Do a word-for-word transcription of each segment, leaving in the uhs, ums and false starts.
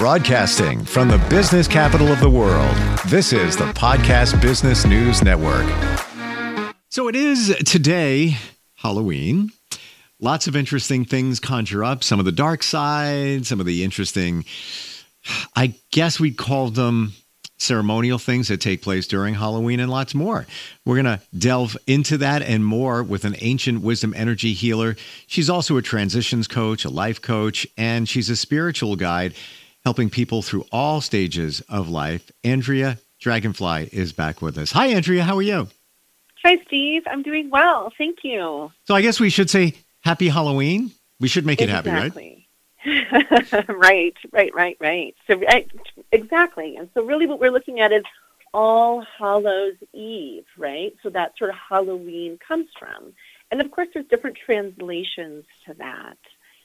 Broadcasting from the business capital of the world, this is the Podcast Business News Network. So it is today, Halloween. Lots of interesting things conjure up. Some of the dark side, some of the interesting, I guess we'd call them ceremonial things that take place during Halloween, and lots more. We're going to delve into that and more with an ancient wisdom energy healer. She's also a transitions coach, a life coach, and she's a spiritual guide helping people through all stages of life. Andrea Dragonfly is back with us. Hi, Andrea. How are you? Hi, Steve. I'm doing well. Thank you. So I guess we should say happy Halloween. We should make it exactly. happy, right? right, right, right, right. So right, exactly. And so really what we're looking at is All Hallows Eve, right? So that's where Halloween comes from. And of course, there's different translations to that.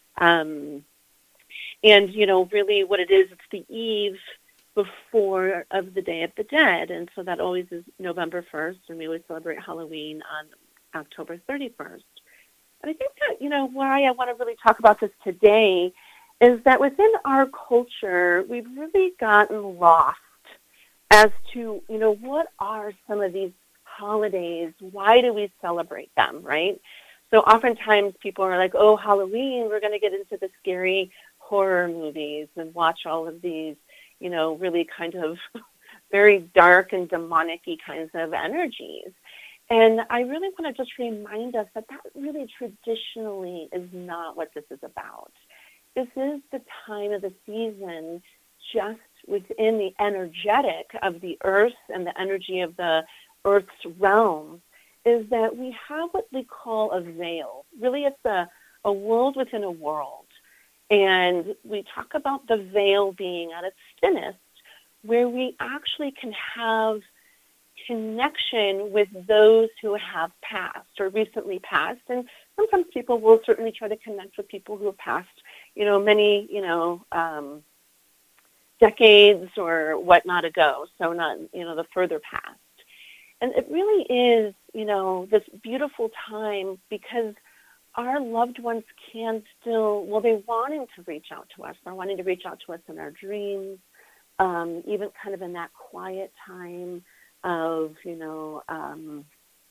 Um, and, you know, really what it is, it's the eve before of the Day of the Dead. And so that always is November first, and we always celebrate Halloween on October thirty-first. And I think that, you know, why I want to really talk about this today is that within our culture, we've really gotten lost as to, you know, what are some of these holidays? Why do we celebrate them, right? So oftentimes people are like, oh, Halloween, we're going to get into the scary horror movies and watch all of these, you know, really kind of very dark and demonic-y kinds of energies. And I really want to just remind us that that really traditionally is not what this is about. This is the time of the season just within the energetic of the earth and the energy of the earth's realm is that we have what we call a veil. Really, it's a, a world within a world. And we talk about the veil being at its thinnest, where we actually can have connection with those who have passed or recently passed. And sometimes people will certainly try to connect with people who have passed, you know, many, you know, um, decades or whatnot ago. So not, you know, the further past. And it really is, you know, this beautiful time because our loved ones can still, well, they're wanting to reach out to us. They're wanting to reach out to us in our dreams, um, even kind of in that quiet time of, you know, um,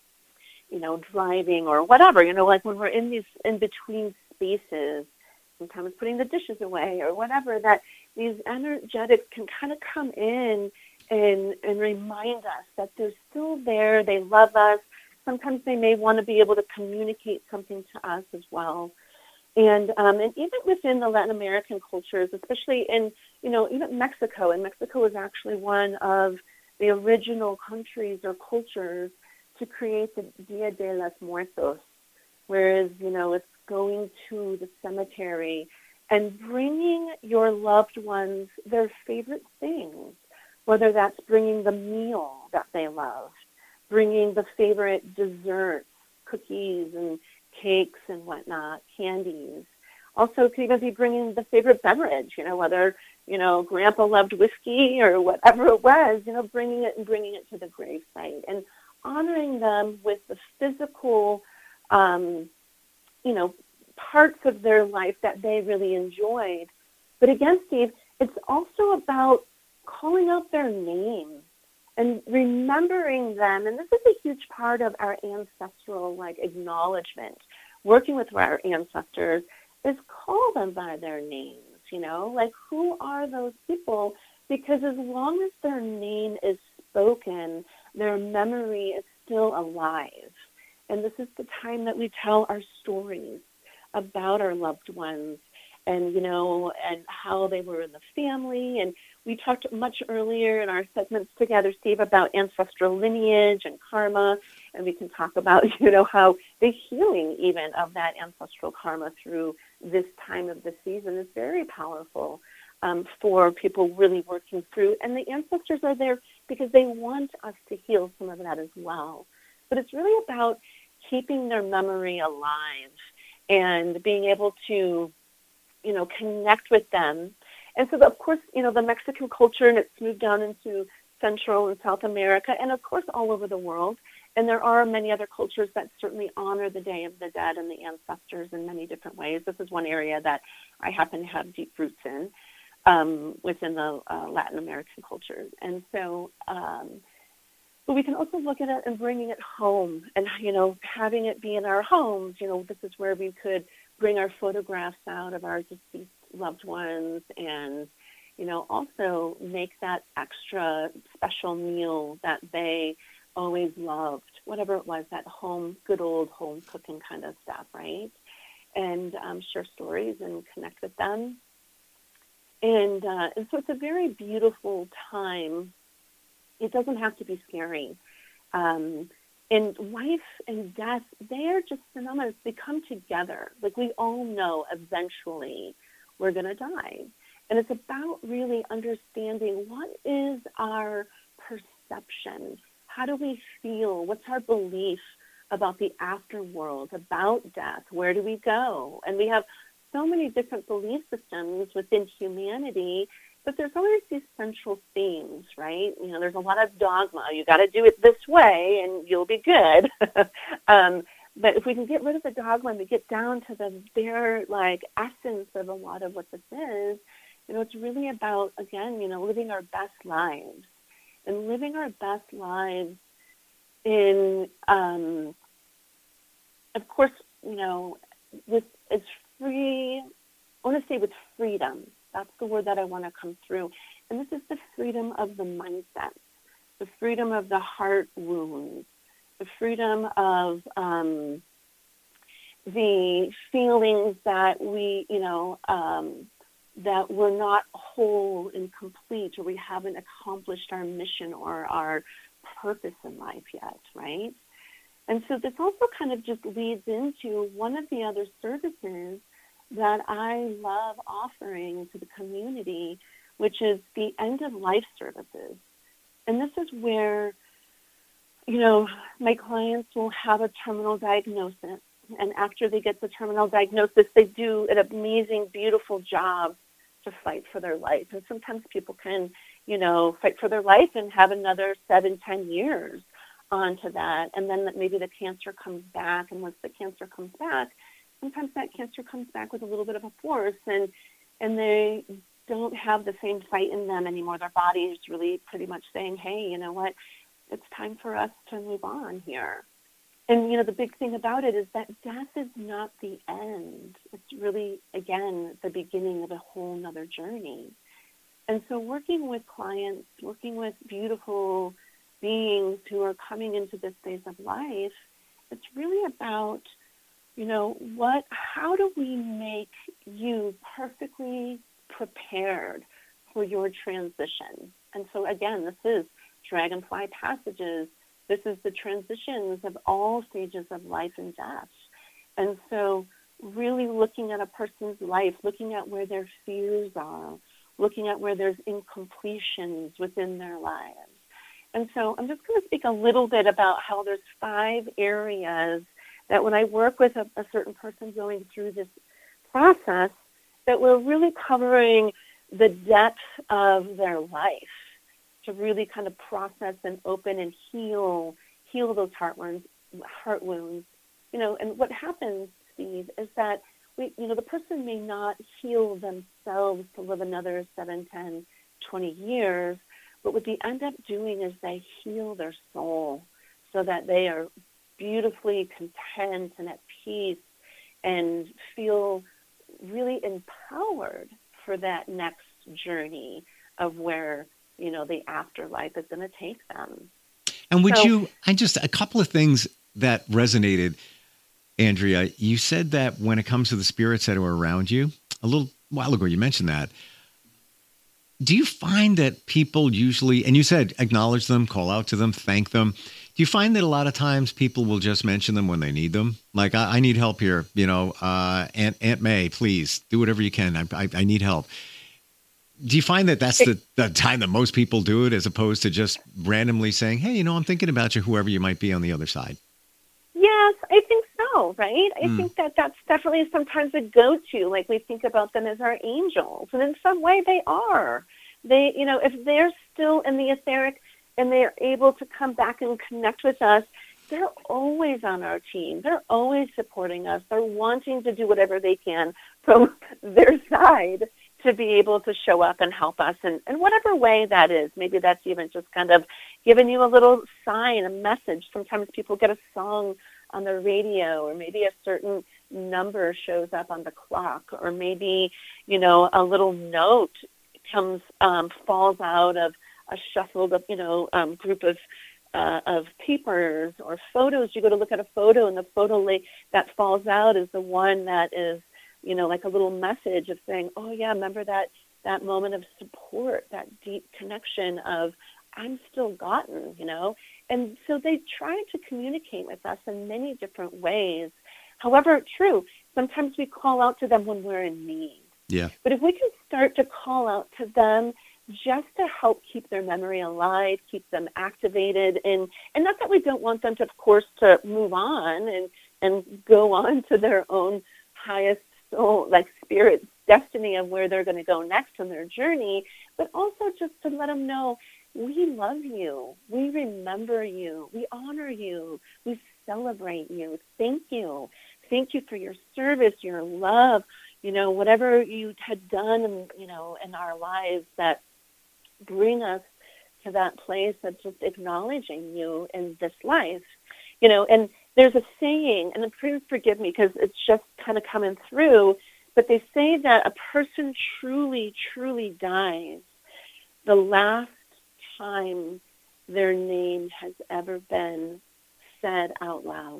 you know, driving or whatever, you know, like when we're in these in-between spaces, sometimes putting the dishes away or whatever, that these energetics can kind of come in and, and remind us that they're still there, they love us. Sometimes they may want to be able to communicate something to us as well. And um, and even within the Latin American cultures, especially in, you know, even Mexico, and Mexico is actually one of the original countries or cultures to create the Dia de los Muertos, whereas, you know, it's going to the cemetery and bringing your loved ones their favorite things, whether that's bringing the meal that they love, bringing the favorite desserts, cookies and cakes and whatnot, candies. Also, it could even be bringing the favorite beverage, you know, whether, you know, Grandpa loved whiskey or whatever it was, you know, bringing it and bringing it to the gravesite and honoring them with the physical, um, you know, parts of their life that they really enjoyed. But again, Steve, it's also about calling out their names and remembering them. And this is a huge part of our ancestral, like, acknowledgement. Working with our ancestors is call them by their names, you know, like who are those people? Because as long as their name is spoken, their memory is still alive. And this is the time that we tell our stories about our loved ones and, you know, and how they were in the family. And we talked much earlier in our segments together, Steve, about ancestral lineage and karma. And we can talk about, you know, how the healing even of that ancestral karma through this time of the season is very powerful um, for people really working through. And the ancestors are there because they want us to heal some of that as well. But it's really about keeping their memory alive and being able to, you know, connect with them. And so, of course, you know, the Mexican culture, and it's moved down into Central and South America, and, of course, all over the world. And there are many other cultures that certainly honor the Day of the Dead and the ancestors in many different ways. This is one area that I happen to have deep roots in. um, within the uh, Latin American cultures. And so, um, but we can also look at it and bringing it home and, you know, having it be in our homes. You know, this is where we could bring our photographs out of our deceased loved ones and, you know, also make that extra special meal that they always loved, whatever it was, that home, good old home cooking kind of stuff, right? And um, share stories and connect with them. And, uh, and so it's a very beautiful time. It doesn't have to be scary. Um, and life and death, they're just synonymous. They come together. Like we all know eventually we're going to die. And it's about really understanding what is our perception? How do we feel? What's our belief about the afterworld, about death? Where do we go? And we have so many different belief systems within humanity, but there's always these central themes, right? You know, there's a lot of dogma. You got to do it this way and you'll be good. um, but if we can get rid of the dogma and we get down to the bare, like, essence of a lot of what this is, you know, it's really about, again, you know, living our best lives and living our best lives in, um, of course, you know, with it's free, I want to say with freedom. That's the word that I want to come through. And this is the freedom of the mindset, the freedom of the heart wounds, the freedom of um, the feelings that we, you know, um, that we're not whole and complete, or we haven't accomplished our mission or our purpose in life yet, right? And so this also kind of just leads into one of the other services that I love offering to the community, which is the end-of-life services. And this is where, you know, my clients will have a terminal diagnosis. And after they get the terminal diagnosis, they do an amazing, beautiful job to fight for their life. And sometimes people can, you know, fight for their life and have another seven, ten years onto that. And then maybe the cancer comes back. And once the cancer comes back, sometimes that cancer comes back with a little bit of a force, and and they don't have the same fight in them anymore. Their body is really pretty much saying, hey, you know what, it's time for us to move on here. And, you know, the big thing about it is that death is not the end. It's really, again, the beginning of a whole nother journey. And so working with clients, working with beautiful beings who are coming into this phase of life, it's really about, you know, what, how do we make you perfectly prepared for your transition? And so again, this is Dragonfly Passages. This is the transitions of all stages of life and death. And so really looking at a person's life, looking at where their fears are, looking at where there's incompletions within their lives. And so I'm just going to speak a little bit about how there's five areas that when I work with a, a certain person going through this process, that we're really covering the depth of their life to really kind of process and open and heal, heal those heart wounds, heart wounds. You know, and what happens, Steve, is that we, you know, the person may not heal themselves to live another seven, ten, twenty years, but what they end up doing is they heal their soul so that they are beautifully content and at peace and feel really empowered for that next journey of where, you know, the afterlife is going to take them. And would so, you, I just, a couple of things that resonated, Andrea. You said that when it comes to the spirits that are around you, a little while ago you mentioned that. Do you find that people usually, and you said acknowledge them, call out to them, thank them. Do you find that a lot of times people will just mention them when they need them? Like, I, I need help here, you know, uh, Aunt, Aunt May, please do whatever you can. I, I, I need help. Do you find that that's the, the time that most people do it, as opposed to just randomly saying, hey, you know, I'm thinking about you, whoever you might be on the other side? Yes, I think so, right? I Mm. think that that's definitely sometimes a go-to. Like, we think about them as our angels, and in some way they are. They, you know, if they're still in the etheric and they're able to come back and connect with us, they're always on our team. They're always supporting us. They're wanting to do whatever they can from their side to to be able to show up and help us in, in whatever way that is. Maybe that's even just kind of giving you a little sign, a message. Sometimes people get a song on the radio, or maybe a certain number shows up on the clock, or maybe, you know, a little note comes, um, falls out of a shuffled, you know, um, group of uh, of papers or photos. You go to look at a photo, and the photo that falls out is the one that is, you know, like a little message of saying, oh yeah, remember that, that moment of support, that deep connection of, I'm still gotten, you know. And so they try to communicate with us in many different ways. However, true, sometimes we call out to them when we're in need. Yeah. But if we can start to call out to them just to help keep their memory alive, keep them activated, and, and not that we don't want them to, of course, to move on and, and go on to their own highest soul, like spirit destiny of where they're going to go next in their journey, but also just to let them know, we love you, we remember you, we honor you, we celebrate you, thank you. Thank you for your service, your love, you know, whatever you had done, in, you know, in our lives that bring us to that place of just acknowledging you in this life, you know. And there's a saying, and please forgive me because it's just kind of coming through, but they say that a person truly, truly dies the last time their name has ever been said out loud.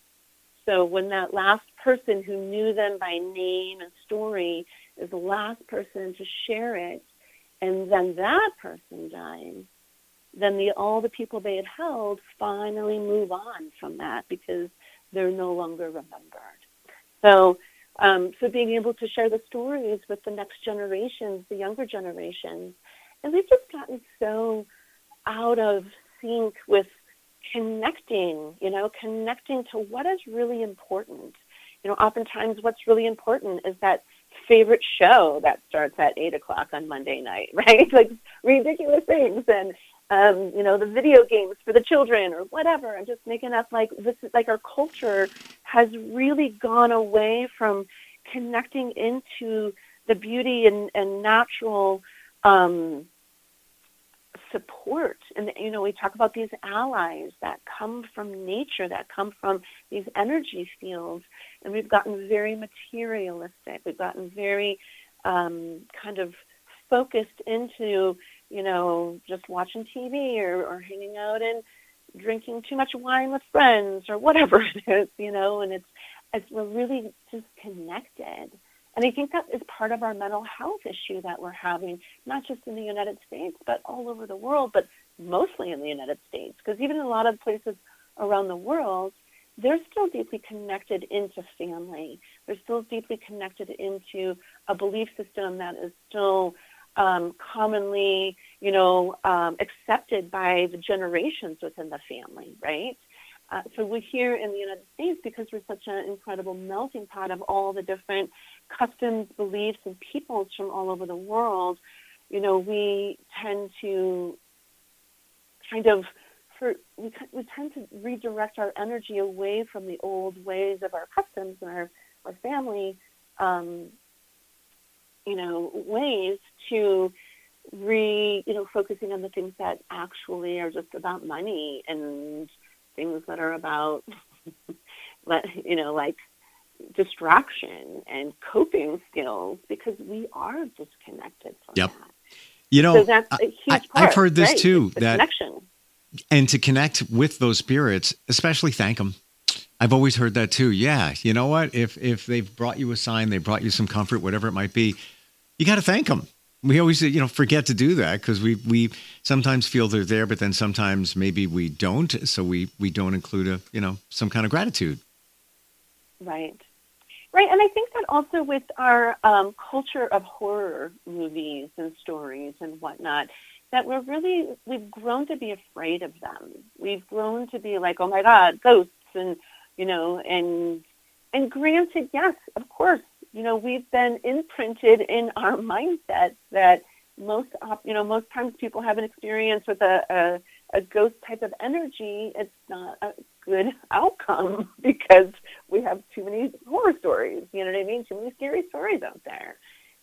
So when that last person who knew them by name and story is the last person to share it, and then that person dies, then the, all the people they had held finally move on from that because they're no longer remembered. So, um, so being able to share the stories with the next generations, the younger generations, and we've just gotten so out of sync with connecting, you know, connecting to what is really important. You know, oftentimes what's really important is that favorite show that starts at eight o'clock on Monday night, right? Like ridiculous things, and um, you know, the video games for the children or whatever. I'm just making up like this is like our culture has really gone away from connecting into the beauty and, and natural um, support. And, you know, we talk about these allies that come from nature, that come from these energy fields, and we've gotten very materialistic. We've gotten very um, kind of focused into, you know, just watching T V or, or hanging out and drinking too much wine with friends or whatever it is, you know, and it's, it's we're really disconnected. And I think that is part of our mental health issue that we're having, not just in the United States, but all over the world, but mostly in the United States. Because even in a lot of places around the world, they're still deeply connected into family. They're still deeply connected into a belief system that is still um, commonly, you know, um, accepted by the generations within the family, right? Uh, so we're here in the United States because we're such an incredible melting pot of all the different customs, beliefs, and peoples from all over the world. You know, we tend to kind of, for, we, we tend to redirect our energy away from the old ways of our customs and our, our family, um, you know, ways to re, you know, focusing on the things that actually are just about money and things that are about, you know, like distraction and coping skills, because we are disconnected from yep. that. You know, so that's a huge I, part, I've heard this right? too, the that connection. And to connect with those spirits, especially thank them. I've always heard that too. Yeah, you know what? If if they've brought you a sign, they brought you some comfort, whatever it might be, you got to thank them. We always, you know, forget to do that because we we sometimes feel they're there, but then sometimes maybe we don't. So we we don't include a, you know, some kind of gratitude. Right. Right. And I think that also with our um, culture of horror movies and stories and whatnot, that we're really, we've grown to be afraid of them. We've grown to be like, oh my God, ghosts and, you know, and, and granted, yes, of course, you know, we've been imprinted in our mindset that most, you know, most times people have an experience with a, a, a ghost type of energy. It's not a good outcome because we have too many horror stories, you know what I mean? Too many scary stories out there.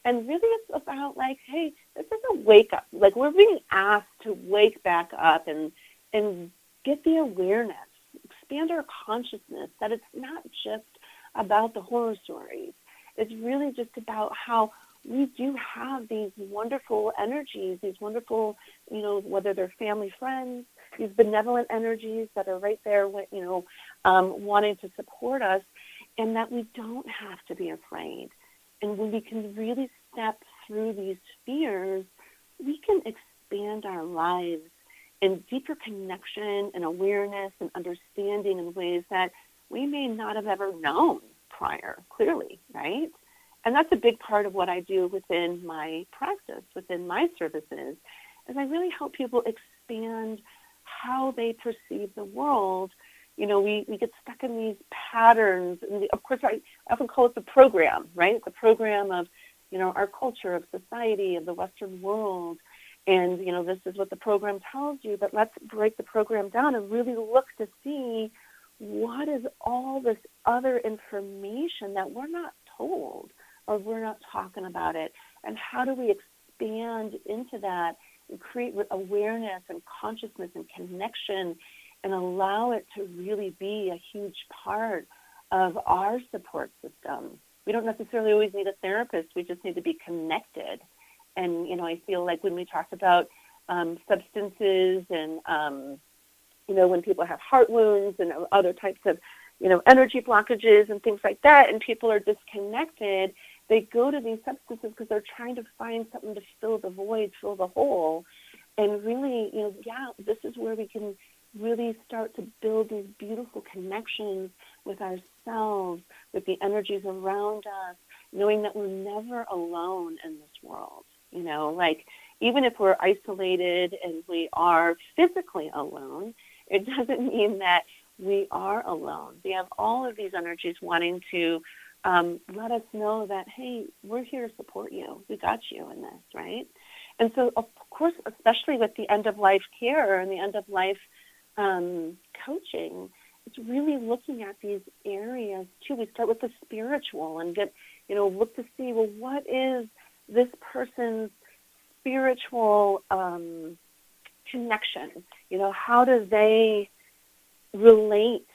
And really it's about like, hey, this is a wake up. Like we're being asked to wake back up and and get the awareness, expand our consciousness that it's not just about the horror stories. It's really just about how we do have these wonderful energies, these wonderful, you know, whether they're family, friends, these benevolent energies that are right there, you know, um, wanting to support us, and that we don't have to be afraid. And when we can really step through these fears, we can expand our lives in deeper connection and awareness and understanding in ways that we may not have ever known prior, clearly, right? And that's a big part of what I do within my practice, within my services, is I really help people expand how they perceive the world. You know, we, we get stuck in these patterns. And the, of course, I often call it the program, right? The program of, you know, our culture, of society, of the Western world. And, you know, this is what the program tells you. But let's break the program down and really look to see what is all this other information that we're not told, or we're not talking about it, and how do we expand into that and create awareness and consciousness and connection and allow it to really be a huge part of our support system. We don't necessarily always need a therapist. We just need to be connected. And, you know, I feel like when we talk about um, substances and, um, you know, when people have heart wounds and other types of, you know, energy blockages and things like that, and people are disconnected, they go to these substances because they're trying to find something to fill the void, fill the hole. And really, you know, yeah, this is where we can really start to build these beautiful connections with ourselves, with the energies around us, knowing that we're never alone in this world. You know, like even if we're isolated and we are physically alone, it doesn't mean that we are alone. We have all of these energies wanting to um, let us know that, hey, we're here to support you. We got you in this, right? And so, of course, especially with the end-of-life care and the end-of-life um, coaching, it's really looking at these areas, too. We start with the spiritual and get, you know, look to see, well, what is this person's spiritual um, connection? You know, how do they relate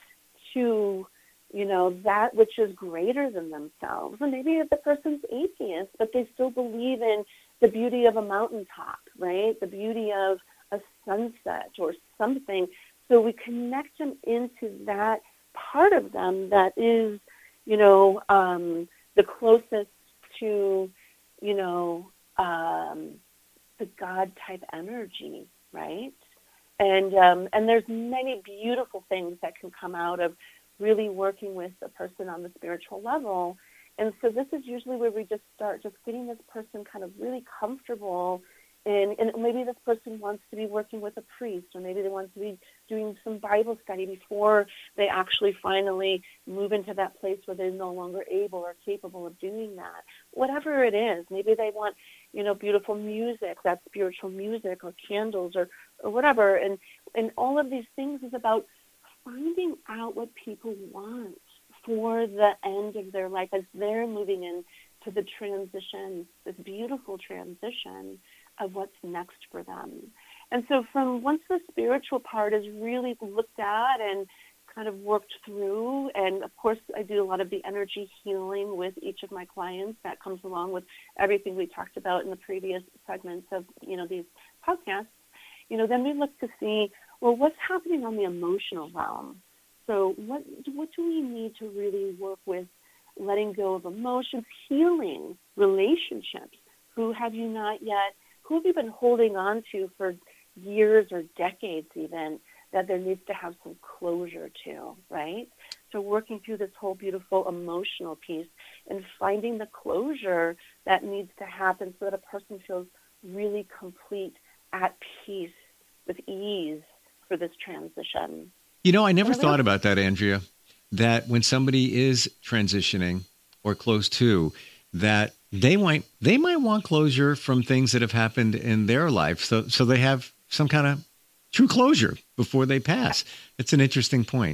to, you know, that which is greater than themselves? And maybe if the person's atheist, but they still believe in the beauty of a mountaintop, right? The beauty of a sunset or something. So we connect them into that part of them that is, you know, um, the closest to, you know, um, the God-type energy, right? And um, and there's many beautiful things that can come out of really working with a person on the spiritual level. And so this is usually where we just start just getting this person kind of really comfortable. And, and maybe this person wants to be working with a priest, or maybe they want to be doing some Bible study before they actually finally move into that place where they're no longer able or capable of doing that. Whatever it is, maybe they want, you know, beautiful music, that's spiritual music, or candles, or, or whatever. And, and all of these things is about finding out what people want for the end of their life as they're moving into the transition, this beautiful transition of what's next for them. And so from once the spiritual part is really looked at and kind of worked through, and of course I do a lot of the energy healing with each of my clients. That comes along with everything we talked about in the previous segments of, you know, these podcasts. You know, then we look to see, well, what's happening on the emotional realm? So what what do we need to really work with letting go of emotions, healing relationships? Who have you not yet, who have you been holding on to for years or decades even, that there needs to have some closure to, right? So working through this whole beautiful emotional piece and finding the closure that needs to happen so that a person feels really complete, at peace, with ease for this transition. You know, I never thought about that, Andrea, that when somebody is transitioning or close to, that they might they might want closure from things that have happened in their life. So so they have some kind of true closure before they pass. It's an interesting point.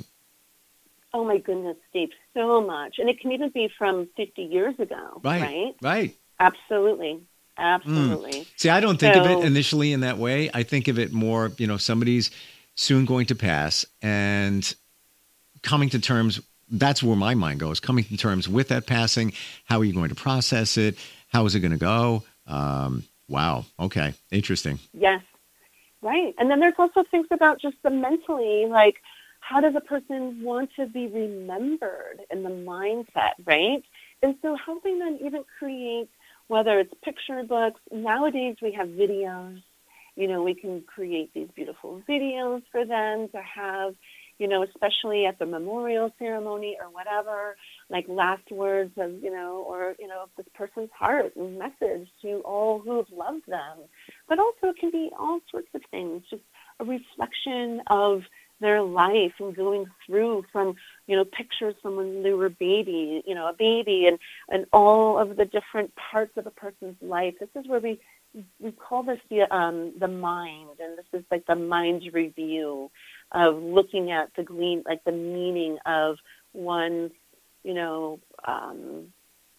Oh, my goodness, Steve, so much. And it can even be from fifty years ago, right? Right. Right. Absolutely. Mm. Absolutely. See, I don't think of it So, initially in that way. I think of it more, you know, somebody's soon going to pass and coming to terms. That's where my mind goes, coming to terms with that passing. How are you going to process it? How is it going to go? Um, wow. Okay. Interesting. yes, right. And then there's also things about just the mentally, like how does a person want to be remembered in the mindset, right? And so helping them even create, whether it's picture books, nowadays we have videos, you know, we can create these beautiful videos for them to have, you know, especially at the memorial ceremony or whatever, like last words of, you know, or, you know, this person's heart and message to all who have loved them. But also it can be all sorts of things, just a reflection of their life and going through from, you know, pictures from when they were baby, you know, a baby and, and all of the different parts of a person's life. This is where we we call this the um, the mind, and this is like the mind review of looking at the glean, like the meaning of one's, you know, um,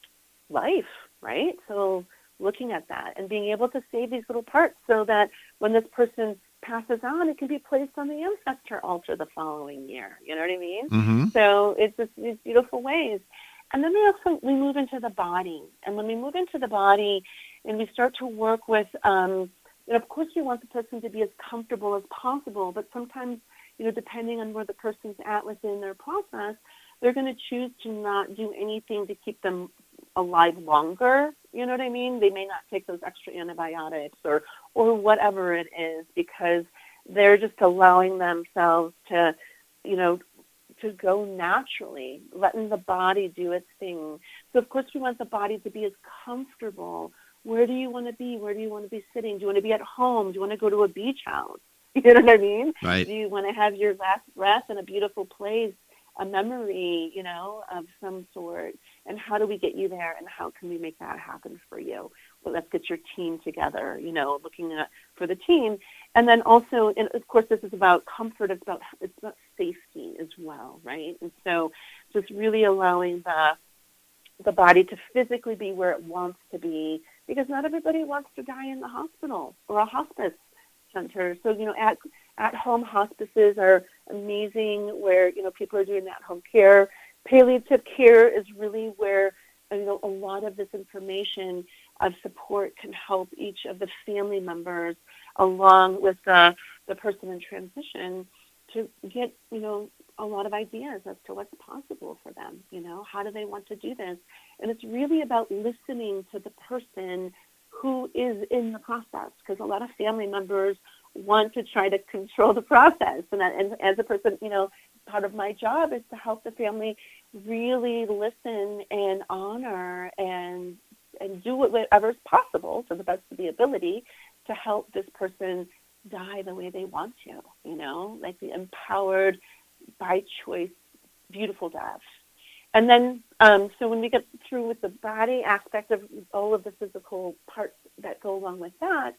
life, right? So looking at that and being able to save these little parts so that when this person passes on, it can be placed on the ancestor altar the following year. You know what I mean? Mm-hmm. So it's just these beautiful ways. And then we also we move into the body, and when we move into the body, and we start to work with, um, and of course, we want the person to be as comfortable as possible. But sometimes, you know, depending on where the person's at within their process, they're going to choose to not do anything to keep them alive longer. You know what I mean? They may not take those extra antibiotics or or whatever it is because they're just allowing themselves to, you know, to go naturally, letting the body do its thing. So, of course, we want the body to be as comfortable. Where do you want to be? Where do you want to be sitting? Do you want to be at home? Do you want to go to a beach house? You know what I mean? Right. Do you want to have your last breath in a beautiful place, a memory, you know, of some sort? And how do we get you there? And how can we make that happen for you? Well, let's get your team together, you know, looking at for the team. And then also, and of course, this is about comfort. It's about, it's about safety as well, right? And so just really allowing the the body to physically be where it wants to be, because not everybody wants to die in the hospital or a hospice center. So, you know, at at-home hospices are amazing where, you know, people are doing at-home care. Palliative care is really where, you know, a lot of this information of support can help each of the family members along with the, the person in transition to get, you know, a lot of ideas as to what's possible for them, you know, how do they want to do this? And it's really about listening to the person who is in the process, because a lot of family members want to try to control the process. And, and as a person, you know, part of my job is to help the family really listen and honor and and do whatever is possible to the best of the ability to help this person die the way they want to, you know, like the empowered, by choice, beautiful death. And then, um, so when we get through with the body aspect of all of the physical parts that go along with that,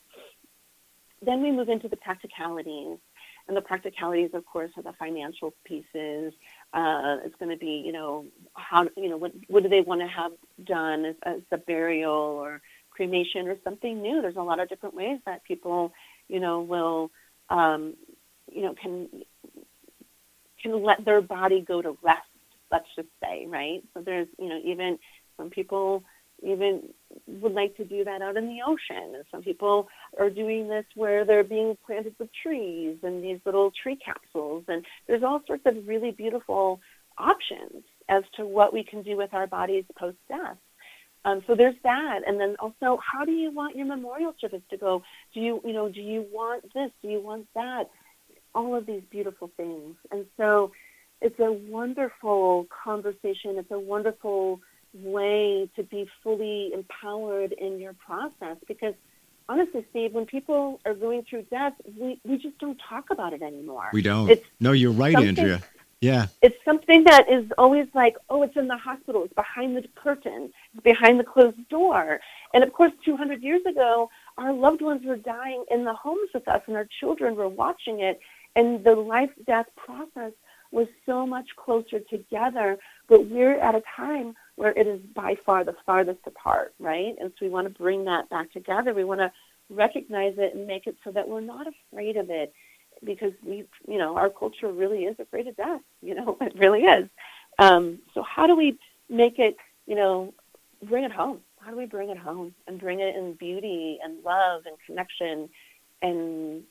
then we move into the practicalities. And the practicalities, of course, are the financial pieces. Uh, it's going to be, you know, how, you know, what, what do they want to have done as, as a burial or cremation or something new? There's a lot of different ways that people, you know, will, um, you know, can can let their body go to rest, let's just say, right? So there's, you know, even some people even would like to do that out in the ocean. And some people are doing this where they're being planted with trees and these little tree capsules. And there's all sorts of really beautiful options as to what we can do with our bodies post-death. Um, so there's that. And then also, how do you want your memorial service to go? Do you, you know, do you want this? Do you want that? All of these beautiful things. And so it's a wonderful conversation. It's a wonderful way to be fully empowered in your process, because honestly, Steve, when people are going through death, we, we just don't talk about it anymore. We don't. It's no, you're right, Andrea. Yeah. It's something that is always like, oh, it's in the hospital. It's behind the curtain. It's behind the closed door. And, of course, two hundred years ago, our loved ones were dying in the homes with us, and our children were watching it. And the life-death process was so much closer together. But we're at a time where it is by far the farthest apart, right? And so we want to bring that back together. We want to recognize it and make it so that we're not afraid of it, because we, you know, our culture really is afraid of death. You know, it really is. Um, so how do we make it, you know, bring it home? How do we bring it home and bring it in beauty and love and connection, and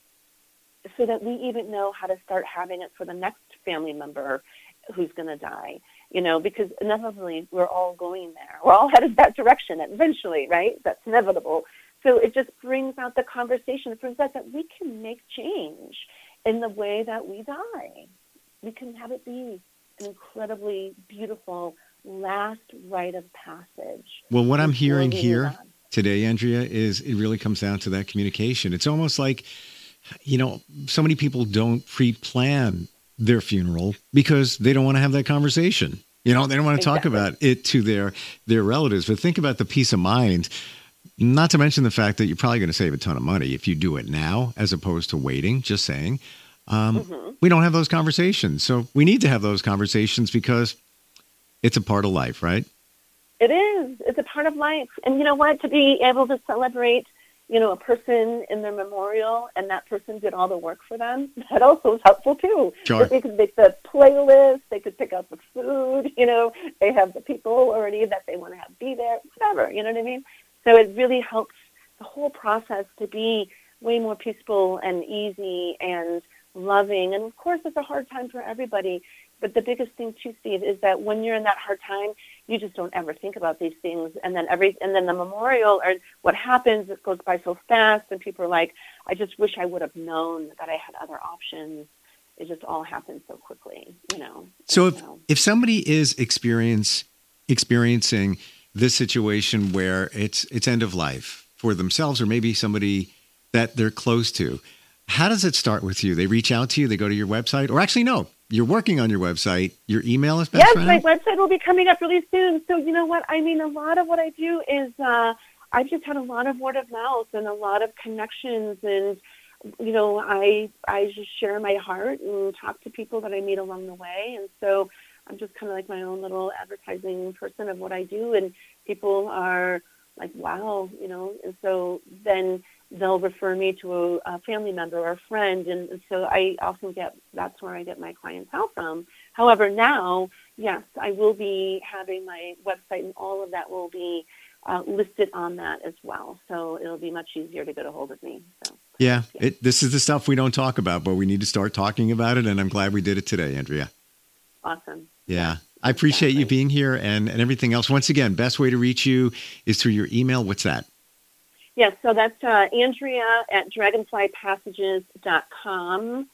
so that we even know how to start having it for the next family member who's going to die, you know, because inevitably we're all going there. We're all headed that direction eventually, right? That's inevitable. So it just brings out the conversation. It brings out that we can make change in the way that we die. We can have it be an incredibly beautiful last rite of passage. Well, what I'm hearing here today, Andrea, is it really comes down to that communication. It's almost like, you know, so many people don't pre-plan their funeral because they don't want to have that conversation. You know, they don't want to talk Exactly. about it to their, their relatives. But think about the peace of mind, not to mention the fact that you're probably going to save a ton of money if you do it now as opposed to waiting, just saying. Um, Mm-hmm. We don't have those conversations. So we need to have those conversations because it's a part of life, right? It is. It's a part of life. And you know what? To be able to celebrate, you know, a person in their memorial and that person did all the work for them, that also is helpful too. Sure. They could make the playlist, they could pick out the food, you know, they have the people already that they want to have be there, whatever, you know what I mean? So it really helps the whole process to be way more peaceful and easy and loving. And of course, it's a hard time for everybody. But the biggest thing too, Steve, is that when you're in that hard time, you just don't ever think about these things. And then every, and then the memorial, or what happens, it goes by so fast, and people are like, I just wish I would have known that I had other options. It just all happens so quickly, you know. So and, if, you know. if somebody is experience experiencing this situation where it's it's end of life for themselves, or maybe somebody that they're close to, how does it start with you? They reach out to you, they go to your website, or actually, no, you're working on your website. Your email is best Yes, friend? my website will be coming up really soon. So you know what? I mean, a lot of what I do is uh, I've just had a lot of word of mouth and a lot of connections, and you know, I I just share my heart and talk to people that I meet along the way, and so I'm just kind of like my own little advertising person of what I do, and people are like, wow, you know, and so then they'll refer me to a, a family member or a friend, and, and so I often get, that's where I get my clientele from. However, now, yes, I will be having my website, and all of that will be uh, listed on that as well, so it'll be much easier to get a hold of me. So, Yeah, yeah. It, this is the stuff we don't talk about, but we need to start talking about it, and I'm glad we did it today, Andrea. Awesome. Yeah. I appreciate you being here and, and everything else. Once again, best way to reach you is through your email. What's that? Yes, so that's uh, Andrea at dragonfly passages dot com.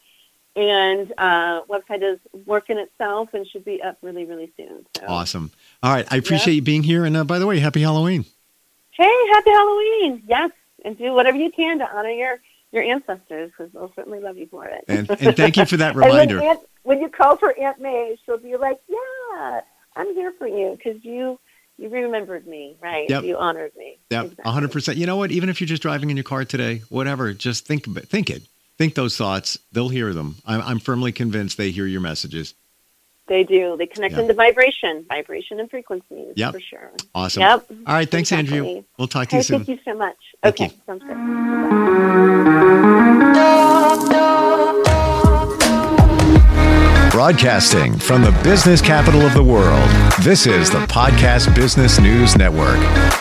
And uh, website is working itself and should be up really, really soon. So. Awesome. All right. I appreciate Yeah. you being here. And uh, by the way, happy Halloween. Hey, happy Halloween. Yes, and do whatever you can to honor your, your ancestors, because they'll certainly love you for it. And, and thank you for that And when, reminder. Aunt, when you call for Aunt May, she'll be like, yeah, I'm here for you, because you, you remembered me, right? Yep. You honored me. Yeah, Exactly. one hundred percent. You know what? Even if you're just driving in your car today, whatever, just think about, think it. Think those thoughts. They'll hear them. I'm, I'm firmly convinced they hear your messages. They do. They connect Yeah. into vibration, vibration and frequencies, Yep. for sure. Awesome. Yep. All right. Thanks, Exactly. Andrew. We'll talk to Hey, you soon. thank you so much. Thank Okay, you. sounds good. Broadcasting from the business capital of the world, this is the Podcast Business News Network.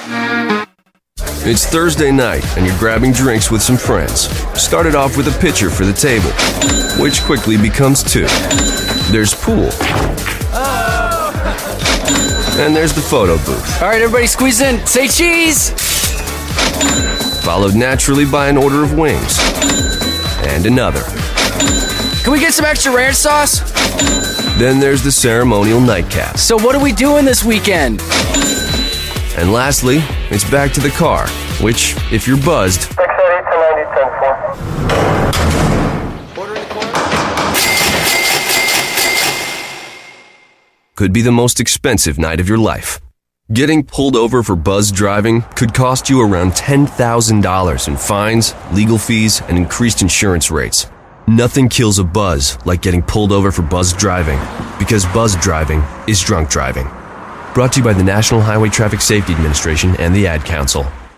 It's Thursday night, and you're grabbing drinks with some friends. Started off with a pitcher for the table, which quickly becomes two. There's pool. And there's the photo booth, All right, everybody squeeze in. Say cheese. followed naturally by an order of wings. And another. Can we get some extra ranch sauce? Then there's the ceremonial nightcap. So what are we doing this weekend? And lastly, it's back to the car, which, if you're buzzed, six eighty to ninety ten four. could be the most expensive night of your life. Getting pulled over for buzz driving could cost you around ten thousand dollars in fines, legal fees, and increased insurance rates. Nothing kills a buzz like getting pulled over for buzz driving, because buzz driving is drunk driving. Brought to you by the National Highway Traffic Safety Administration and the Ad Council.